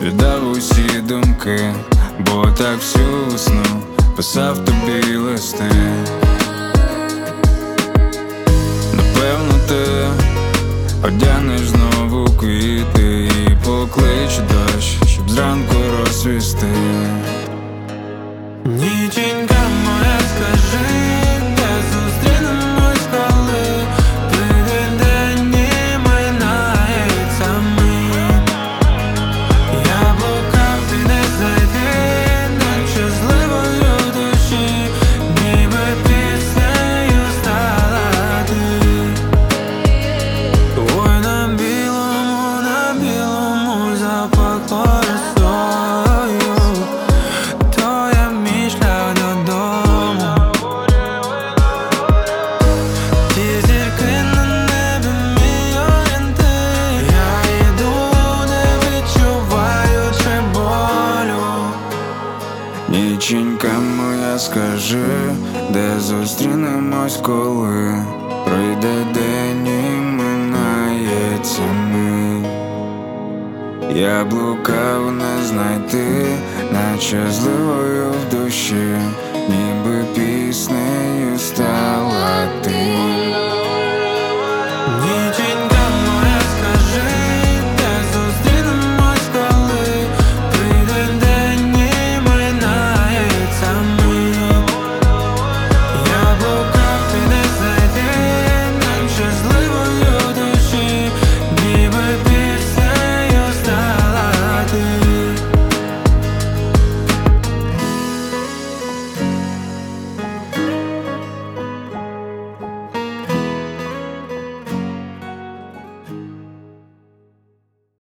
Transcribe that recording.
віддав усі думки, бо так всю весну писав тобі листи. Напевно, ти одягнеш знову квіти і поклич дощ, щоб зранку розсвісти. Ніченька моя, скажи, де зустрінемось, коли прийде день і минається мить. Я блукав, ти не зайти, наче зливою душі, ніби піснею стала ти. Ой, на білому запахло росою, то я мій шлях додому. Ті зірки на небі мій орієнтир. Я йду, не відчуваючи болю. Ніченька моя, скажи, де зустрінемось, коли пройде день і минається мить. Я блукав, не знайти, наче зливою в душі, ніби піснею стала ти.